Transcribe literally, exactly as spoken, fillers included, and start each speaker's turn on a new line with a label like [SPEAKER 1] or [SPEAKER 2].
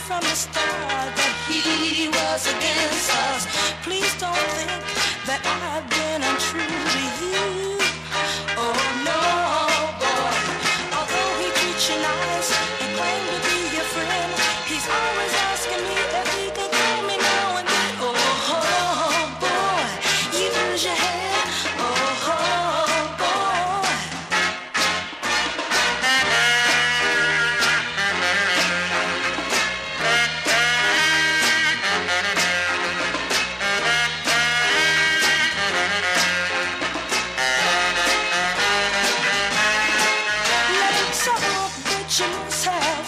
[SPEAKER 1] from the start that he was against us. Please don't think that I've been untrue.